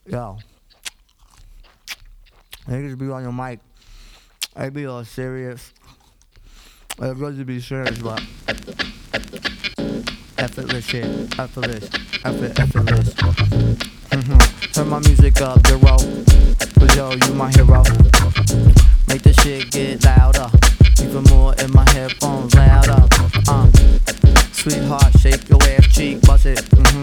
Yo, niggas be on your mic. They be all serious. It's good to be serious, but effortless shit. Effortless. Turn my music up, zero. Cause yo, you my hero. Make the shit get louder. Even more in my headphones, louder. Sweetheart, shake your ass cheek, bust it.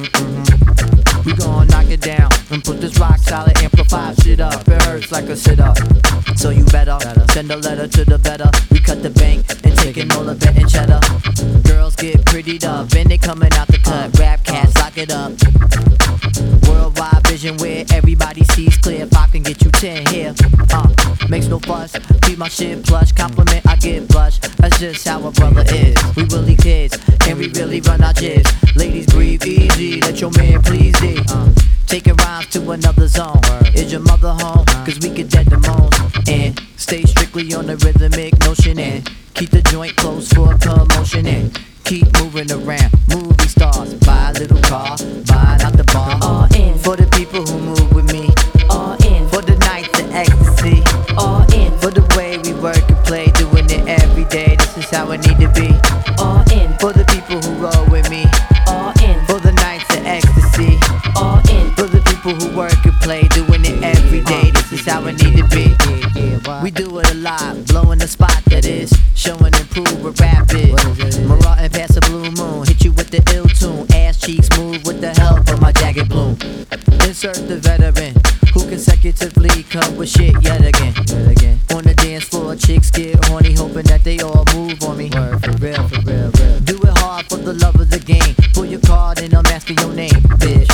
We gon' knock it down and put this rock solid amplified shit up. It hurts like a sit up, so you better send a letter to the better. We cut the bank and taking all the bet and cheddar. Girls get prettied up and they coming out the cut. Rap cats, lock it up. Worldwide vision where everybody sees clear. If I can get you 10 here, makes no fuss. Keep my shit plush, compliment I get blush. That's just how a brother is. We really kids and we really run our jibs. Ladies breathe easy, let your man please thee. Taking rhymes to another zone. Is your mother home? Cause we could dead the moans. And stay strictly on the rhythmic notion. And keep the joint close for a commotion. And keep moving around. Movie stars, buy a little car, buying out the bar. All in for the people who move with me. All in For the nights of ecstasy. All in For the way we work and play, doing it every day. This is how it need to be. All in For the people who roll with me. All in For the nights of ecstasy. All in For the people who work and play, doing it every day. This is how it need to be. We do it a lot, blowing the spot that is. Showing and prove we're rapid. Marauding past the blue moon, hit you with the ill tune. Ass cheeks move with the help of my jagged bloom. Insert the veteran who consecutively come with shit yet again. On the dance floor, chicks get horny, hoping that they all move on me. For real. Do it hard for the love of the game. Pull your card and I'm asking your name, bitch.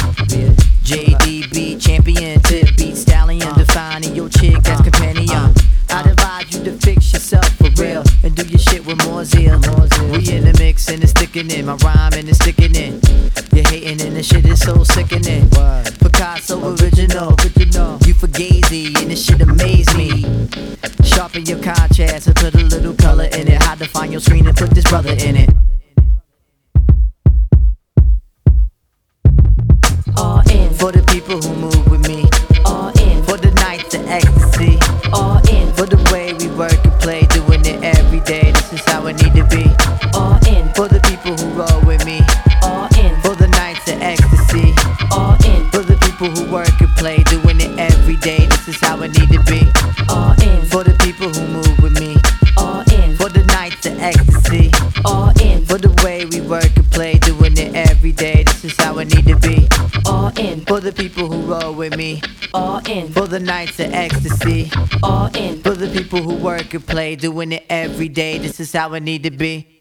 JDB champion, tip beat stallion, defining your chick as companion. I'd advise you to fix yourself for real and do your shit with more zeal. We in the mix and it's sticking in. My rhyming is sticking in. You're hating and the shit is so sickening. Picasso original. You fugazi and this shit amaze me. Sharpen your contrast and put a little color in it. Hide define your screen and put this brother in it. All in For the people who move with me. All in For the nights of ecstasy. All in For the way we work and play, doing it every day. This is how it need to be. All in For the people who roll with me. All in For the nights of ecstasy. All in For the people who work and play, doing it every day. This is how it need to be. All in For the people who move with me. All in For the nights of ecstasy. All in For the way we work and play, doing it every day. This is how it need to be. All in For the people who roll with me. All in For the nights of ecstasy. All in For the people who work and play, doing it every day. This is how it need to be.